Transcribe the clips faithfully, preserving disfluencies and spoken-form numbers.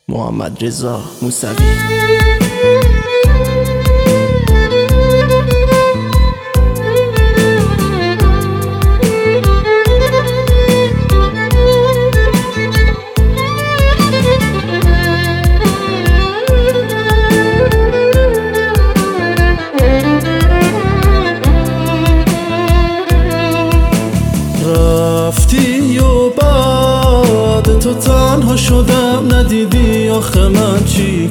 محمد رضا موسوی. رفتی و بعد تو تنها شدم، ندیدی آخه من چی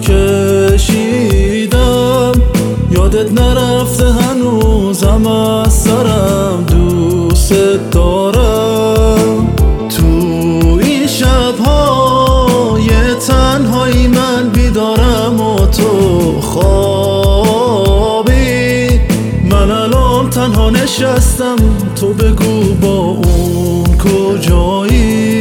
کشیدم. یادت نرفته هنوزم از سرم، دوست دارم. تو این شبهای تنهایی من بیدارم و تو خوابی. من الان تنها نشستم، تو بگو با اون کجایی؟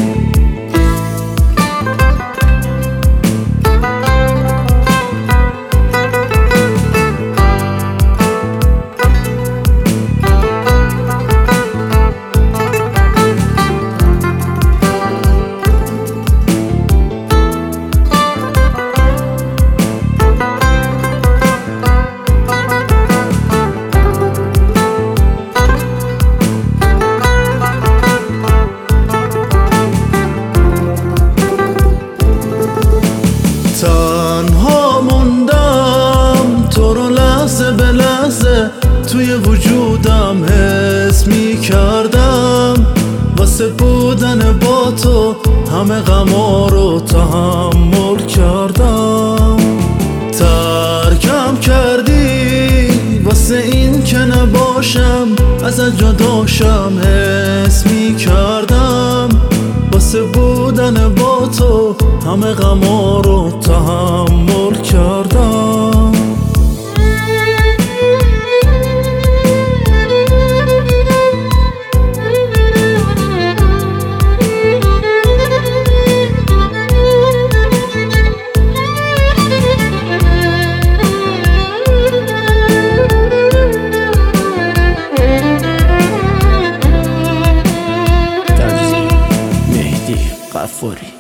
تنها موندم، تو رو لحظه به لحظه توی وجودم حس می کردم. واسه بودن با تو همه غما رو تحمل کردم. ترکم کردی واسه این که نباشم، ازت جداشم حس می کردم. واسه بودن با تو همه غما رو تحمل کردم. مهدی غفاری.